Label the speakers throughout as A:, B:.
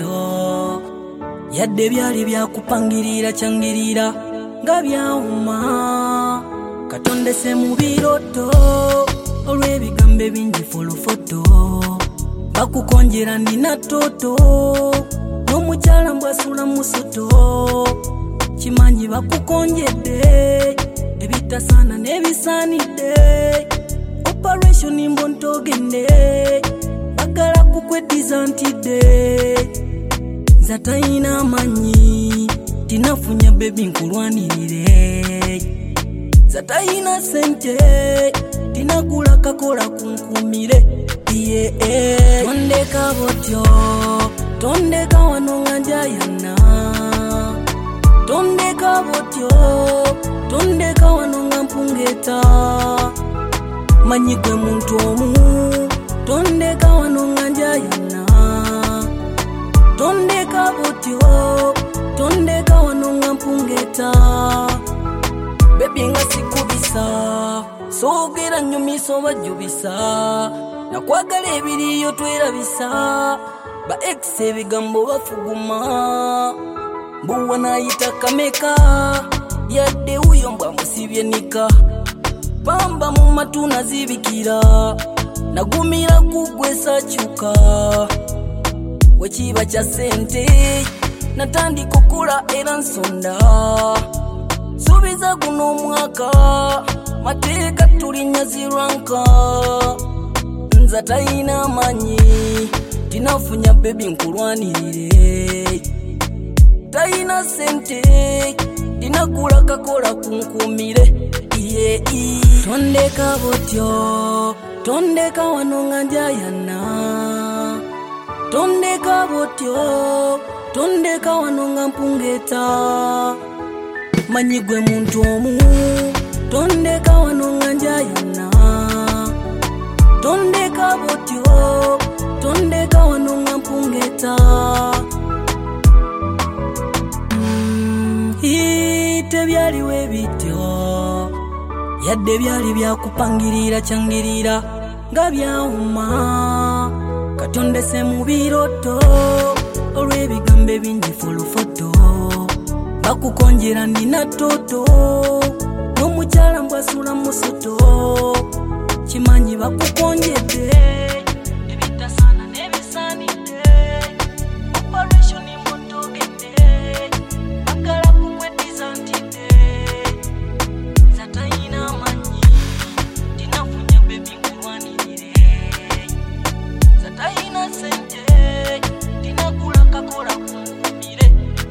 A: botyo yadde byali byakupangirira kyangirira nga byawuma katondese mu biroto olw'ebigambo bingi folofoto bakukonjera nina toto n'omukyala mbwasula musoto kimanyi bakukonjedde ebitasaana n'ebisaanidde operation mbontogende bagala kukweddiza ntidde nza tayina amanyi tinafunya bebi nkulwanirire nza tayina sente tinagula kakola kunkumire tondeka botyo tondeka wano nga njayana tondeka botyo tondeka wano nga mpungeta manyi gwe muntu omu tondeka wano nga njayana tondeka botyo tondeka wano nga mpungeta bebi nga sikubisa soogera nyumiso bajubisa nakwagala ebiriyo twerabisa ba ex ebigambo bafuguma mbuwa nayita kameka yadde uyo mbwa musibye nika pamba mu matuna zibikira nagumira kugwe sakyuka wekiba kya sente natandika okula era nsonda subiza guno omwaka mateeka tulinnya zirwanka nza tayina amanyi tinafunya bebi nkulwanirire tayina sente tinagula kakola kunkumire tondeka botyo tondeka wano nga njayana tondeka botyo tondeka wano nga mpungeta manyi gwe muntu omu tondeka wano nga njayana tondeka botyo tondeka wano nga mpungeta tebyaliwo ebityo yadde byali byakupangirira kyangirira nga byawuma katondese mu biroto olw'ebigambo bingi folofoto bakukonjera nina toto n'omukyala mbwasula musoto kimanyi bakukonjedde ebitasaana n'ebisaanidde operation mbontogende bagala kukweddiza ntidde nza tayina amanyi tinafunya bebi nkulwanirire nza tayina sente tinagula kakola kunkumire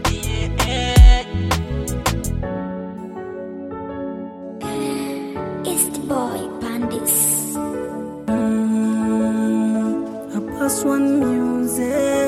B: East Boy Pandis.
A: A plus one music.